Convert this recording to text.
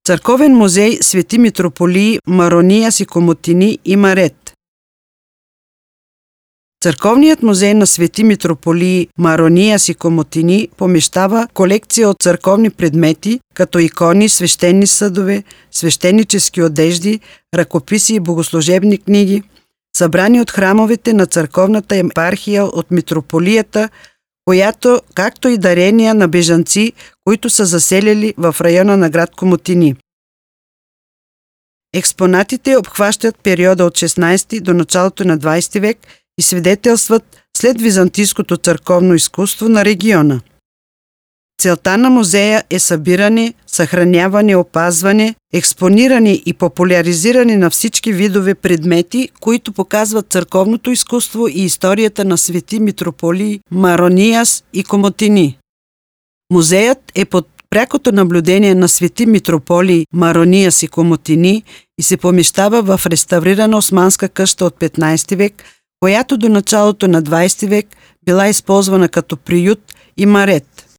Църковен музей Свети митрополии Марониас и Комотини има ред. Църковният музей на Свети митрополии Марониас и Комотини помещава колекция от църковни предмети, като икони, свещени съдове, свещенически одежди, ръкописи и богослужебни книги, събрани от храмовете на църковната епархия от митрополията, която, както и дарения на бежанци, които са заселили в района на град Комотини. Експонатите обхващат периода от 16 до началото на 20 век и свидетелстват след византийското църковно изкуство на региона. Целта на музея е събиране, съхраняване, опазване, експониране и популяризиране на всички видове предмети, които показват църковното изкуство и историята на Свети митрополии Марониас и Комотини. Музеят е под прякото наблюдение на Свети митрополии Марониас и Комотини и се помещава в реставрирана османска къща от 15 век, която до началото на 20 век била използвана като приют и марет.